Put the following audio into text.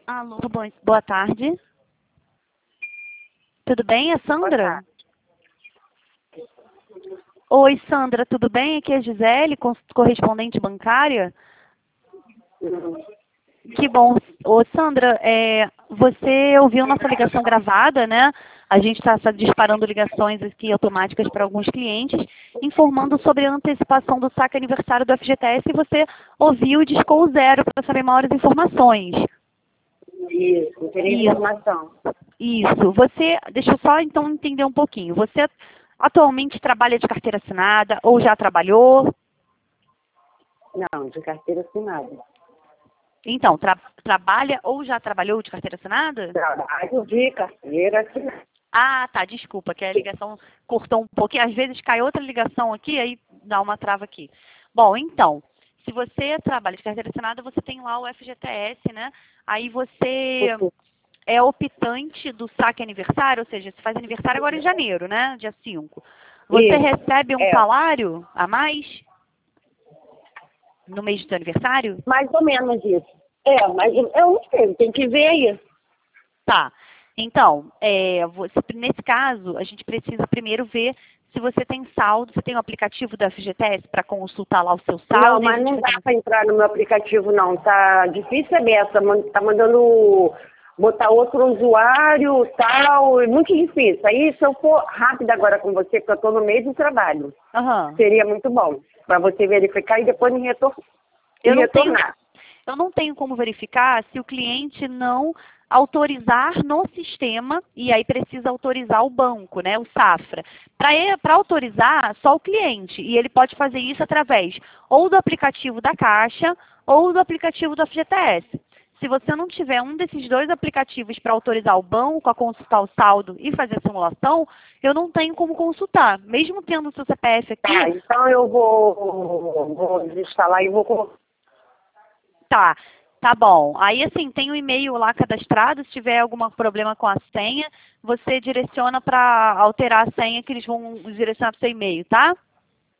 Alô, boa tarde. Tudo bem? É Boa Sandra? tarde. Oi, Sandra, tudo bem? Aqui é a Gisele, correspondente bancária. Que bom. Ô, Sandra, você ouviu nossa ligação gravada, né? A gente está disparando ligações aqui automáticas para alguns clientes, informando sobre a antecipação do saque aniversário do FGTS e você ouviu e discou o zero para saber maiores informações. Isso, teria Isso. informação. Isso. Deixa eu só então entender um pouquinho. Você atualmente trabalha de carteira assinada ou já trabalhou? Não, de carteira assinada. Então, trabalha ou já trabalhou de carteira assinada? Trabalho de carteira assinada. Ah, tá, desculpa, que a ligação cortou um pouquinho. Às vezes cai outra ligação aqui, aí dá uma trava aqui. Bom, então, se você trabalha de carteira assinada, você tem lá o FGTS, né? Aí você é optante do saque aniversário, ou seja, você faz aniversário agora em janeiro, né? Dia 5. Você Isso. recebe um salário a mais no mês do seu aniversário? Mais ou menos isso. Mas eu não sei, tem que ver isso. Tá. Então, nesse caso, a gente precisa primeiro ver se você tem saldo, você tem o aplicativo da FGTS para consultar lá o seu saldo. Não, mas não dá para entrar no meu aplicativo, não. Tá difícil dessa. Tá mandando botar outro usuário, tal, é muito difícil. Aí, se eu for rápida agora com você, porque eu estou no meio do trabalho, seria muito bom. Para você verificar e depois me retornar. Eu não tenho como verificar se o cliente não autorizar no sistema, e aí precisa autorizar o banco, né, o Safra. Para autorizar, só o cliente, e ele pode fazer isso através ou do aplicativo da Caixa ou do aplicativo do FGTS. Se você não tiver um desses dois aplicativos para autorizar o banco a consultar o saldo e fazer a simulação, eu não tenho como consultar. Mesmo tendo o seu CPF aqui... Tá, então eu vou desinstalar e vou colocar. Tá bom. Aí, assim, tem um e-mail lá cadastrado. Se tiver algum problema com a senha, você direciona para alterar a senha que eles vão direcionar para o seu e-mail, tá?